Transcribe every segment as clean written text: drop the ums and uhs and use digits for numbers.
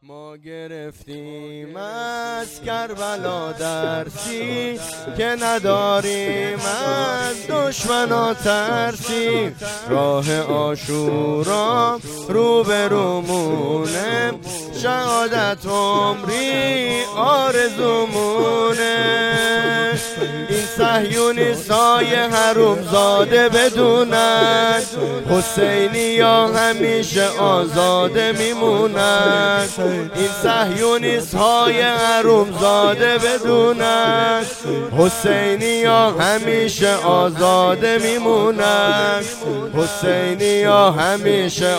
ما گرفتیم از کربلا درسی که نداریم از دشمنا ترسی. راه عاشورا روبرومونه، شهادت عمری آرزومونه. این صهیونیستای حروم زاده بدونن حسینی یا همیشه آزاده میمونن. این صهیونیست های حروم زاده بدونن حسینی یا همیشه آزاده میمونن. حسینی یا همیشه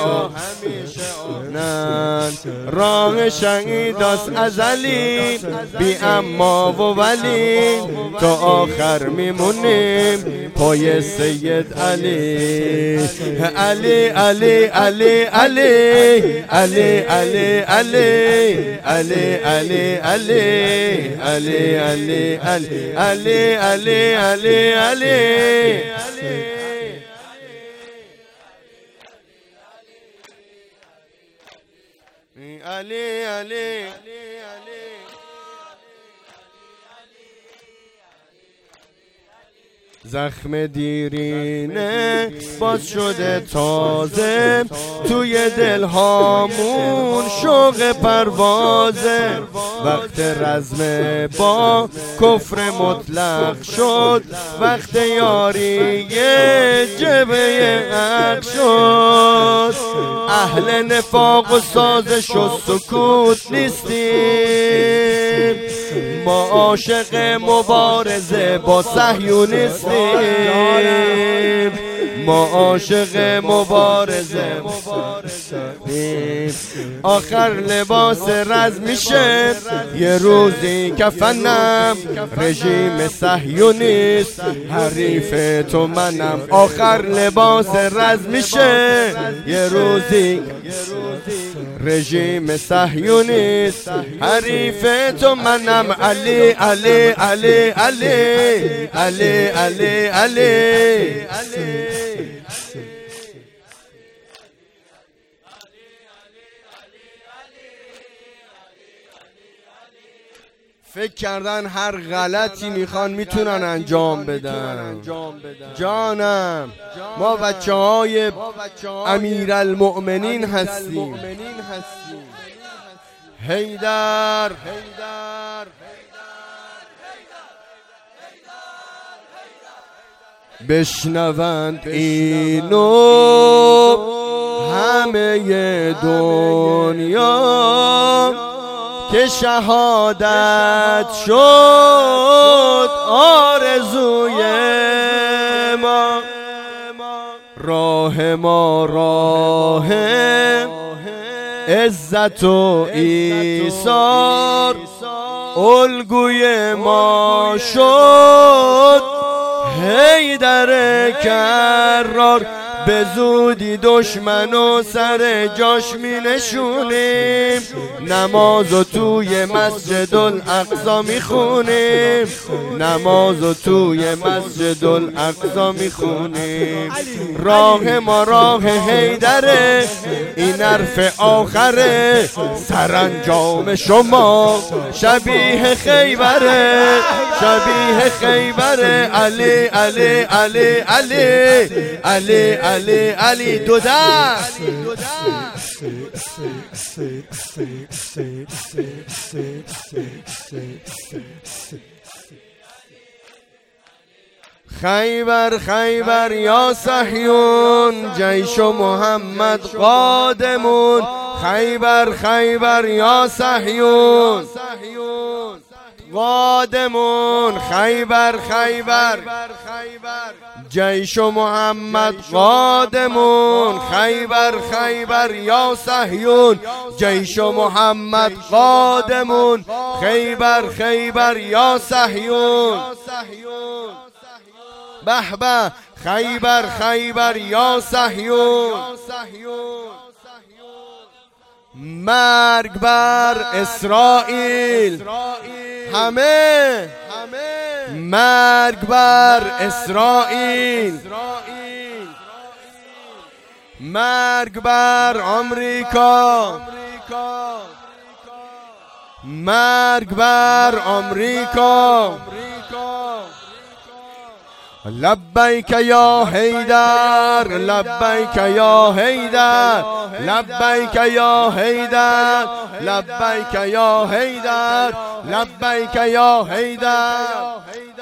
آزادن. راه شهیداست ازلی بی اما و ولی، تا آخر میمونیم پای سید علی. علی علی علی علی علی علی علی علی علی علی علی علی علی علی علی علی. علی علی زخم دیرینه باز شده تازه، توی دلهامون شوق پروازه. وقت رزم با کفر مطلق شد، وقت یاری جبه حق شد. اهل نفاق و سازش و سکوت نیستیم، ما عاشق مبارزه با صهیونیستیم. ما عاشق مبارزه آخر لباس رز میشه یه روزی کفنم، رژیم صهیونیست حریف تو منم. آخر لباس رز میشه یه روزی رژیم صهیونیست حریف تو منم. علی علی علی علی علی علی علی. فکر کردن هر غلطی میخوان میتونن انجام بدن. جانم، ما بچه های امیرالمؤمنین هستیم. حیدر بشنوند اینو همه دنیا که شهادت شد آرزوی ما. راه ما راه عزت و ایثار، الگوی ما شد حیدر کرار. به زودی دشمنو سر جاش می نشونیم، نمازو توی مسجد الاقصی می خونیم، نمازو توی مسجد الاقصی می خونیم. راه ما راه حیدره، این حرف آخره، سرانجام شما شبیه خیبره، شبیه خیبره. علی علی علی علی علی علی علی. دو دست خیبر خیبر یا صهیون، جیش محمد قادمون. خیبر خیبر یا صهیون قادمون. خیبر خیبر جیش محمد قادمون. خیبر خیبر یا صهیون، جیش محمد قادمون. خیبر خیبر یا صهیون. به به خیبر خیبر یا صهیون. مرگ بر اسرائیل، همه مرگ بر اسرائیل، مرگ بر آمریکا، مرگ بر آمریکا. لبیک یا حیدر، لبیک یا حیدر، لبیک یا حیدر، لبیک یا حیدر، لبیک یا حیدر.